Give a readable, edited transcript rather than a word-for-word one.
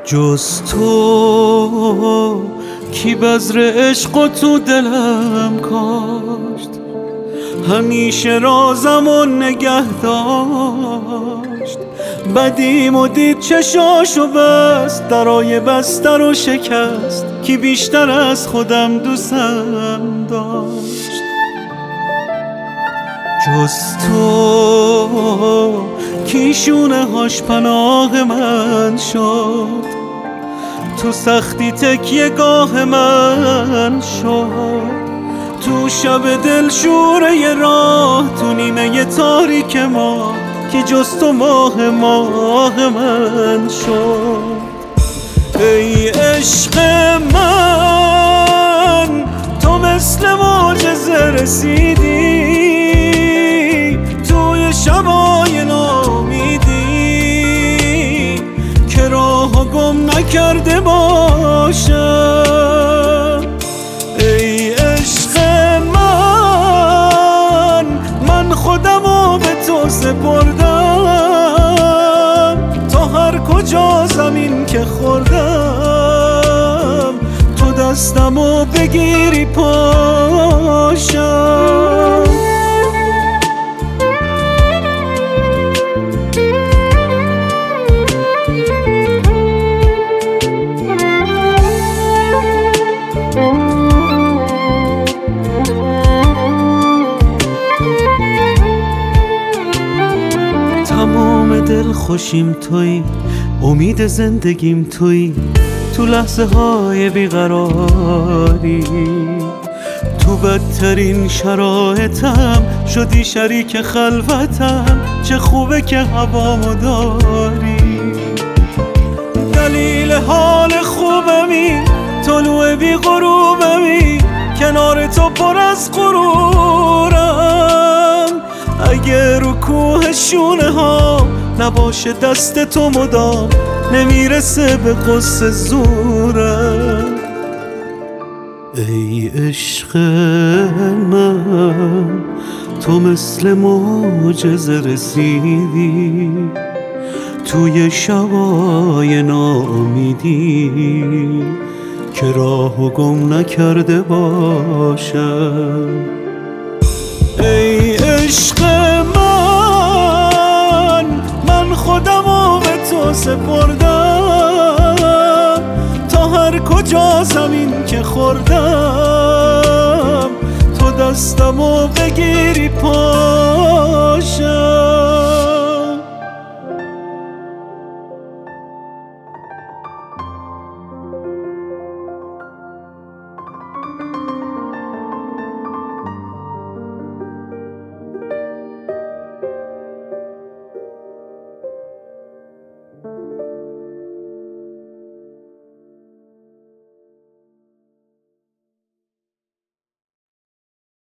جز تو کی بذر عشق و تو دلم کاشت، همیشه رازم و نگه داشت. بدیم و دید چشاشو بست، درای بستر و شکست، کی بیشتر از خودم دوستم داشت. جز تو کی شونه هاش پناه من شد، تو سختی تکیه گاه من شد. تو شب دل شوره راه، تو نیمه تاریک ما، کی جز تو ماه من شد. ای عشق من تو مثل معجزه رسیدی، توی شبای نامیدی که راهو گم نکرده باشم. ای عشق من خودمو به تو سپردم، تا هر کجا زمین که خوردم، تو دستمو بگیری پاشم. تمام دل خوشیم تویی، امید زندگیم تویی، تو لحظه های بیقراری، تو بدترین شرایطم شدی شریک خلوتم. چه خوبه که هوامو داری، دلیل حال خوبمی، طلوع بی غروبمی، کنار تو پر از غرورم. اگه رو کوه شونه ها نباشه دست تو مدام، نمیرسه به قصه زورم. ای عشق من تو مثل معجزه رسیدی، توی شبای ناامیدی که راهو گم نکرده باشم. ای عشق من خودمو به تو سپردم، تا هر کجا زمین که خوردم، تو دستمو بگیری